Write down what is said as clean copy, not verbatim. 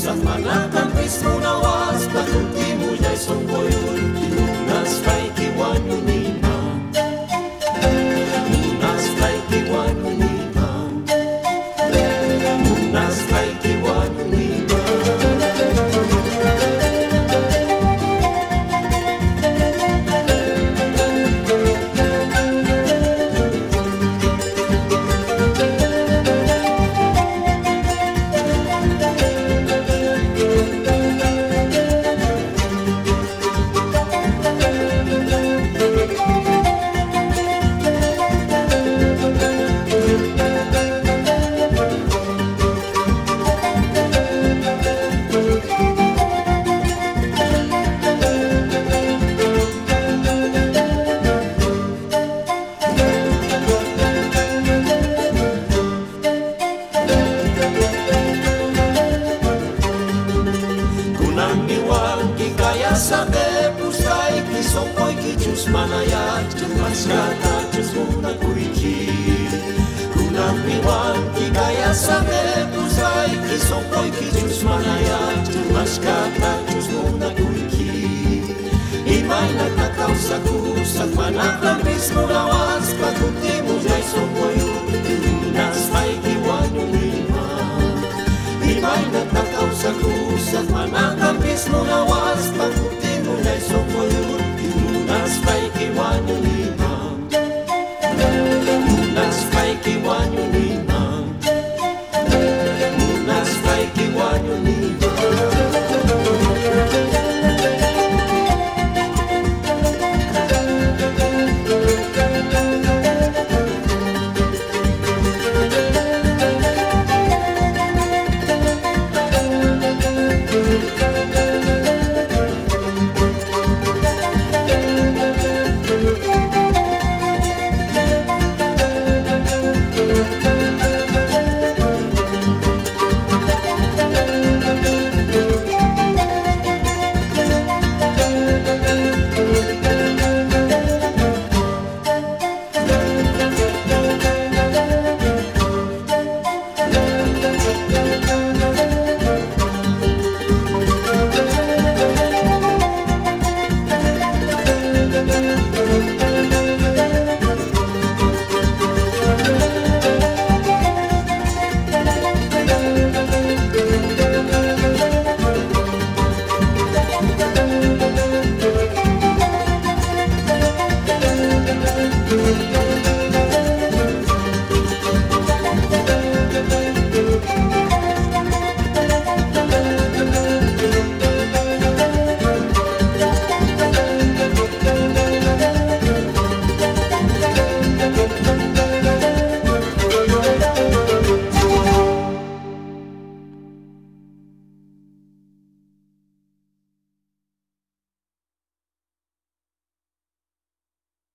sak manakang pismunawas pakuntimu jay songkoyun Munas kay kiwanu nima Munas kay kiwanu nima Munas kay kiwanu nima Sabe pusay kisong ko'y kijus manayat Mas kata jus muna kuiki Kunang miwan kikaya sabe pusay kisong ko'y kijus manayat Mas kata jus muna kuiki Imay nagtakaw sa kusag manakang mismo lawas Pagkunti mo jay songkoyun Munas kay kiwanu lima Imay nagtakaw sa kusag manakang mismo lawas